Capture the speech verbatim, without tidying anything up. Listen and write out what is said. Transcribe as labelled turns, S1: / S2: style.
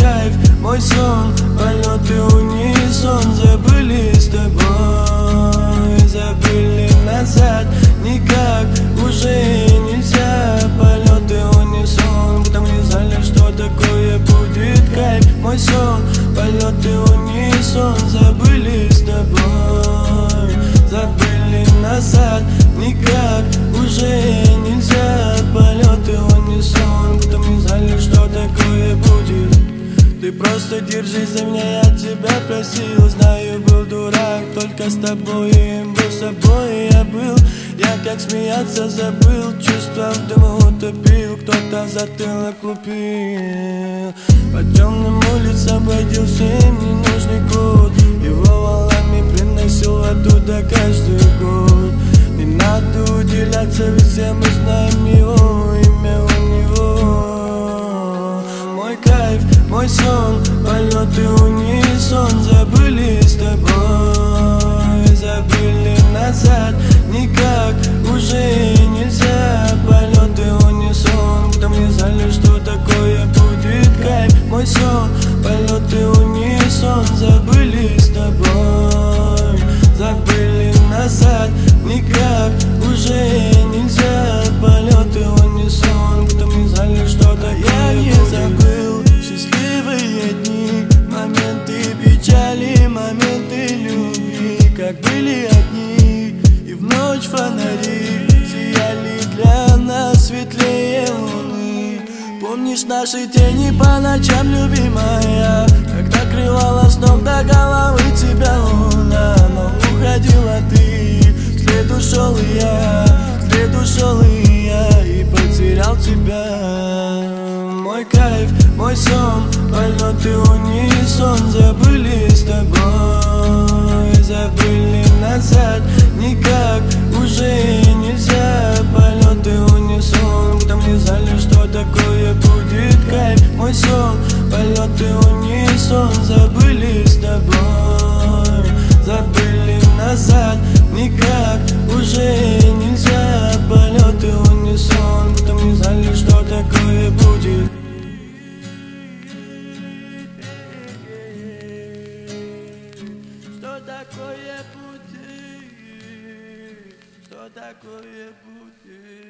S1: кайф, мой сон, полеты унисон. Забыли с тобой, забыли назад. Никак уже нельзя. Полеты унисон, будто мы не знали, что такое будет кайф. Мой сон, полеты унисон. Забыли с тобой, забыли назад. Никак уже нельзя. Полеты унисон, будто мы не знали, что такое будет. Ты просто держись за меня, я тебя просил. Знаю, был дурак, только с тобой им был собой я был. Я как смеяться забыл, чувства в дыму утопил. Кто-то затылок лупил. По темным улицам бродил всем ненужный кот. Его валами приносил оттуда каждый год. Не надо уделяться, ведь все мы знаем его, имя у него. Мой кайф, мой сон, полеты унисон. Забыли с тобой, забыли назад. Никак уже нельзя. Полеты унисон, будто мы не знали, что такое будет кайф. Мой сон, полеты унисон. Забыли с тобой, забыли назад. Никак уже нельзя. Полеты унисон, будто мы не знали, что такое. Я не забыл счастливые дни, моменты печали, моменты любви, как были одни. И в ночь фонари сияли для нас светлее луны. Помнишь наши тени по ночам, любимая, когда крывала с ног до головы тебя луна. Но уходила ты, вслед ушел и я, вслед ушел и я, и потерял тебя. Мой кайф, мой сон, полеты унисон. Забыли с тобой, забыли назад. Никак уже нельзя. Полеты унисон, будто мы не знали, что такое будет кайф. Мой сон, полеты унисон. Забыли с тобой, забыли назад. Никак уже нельзя. Полеты унисон, будто мы не знали, что такое будет. Что такое пути? Что такое пути?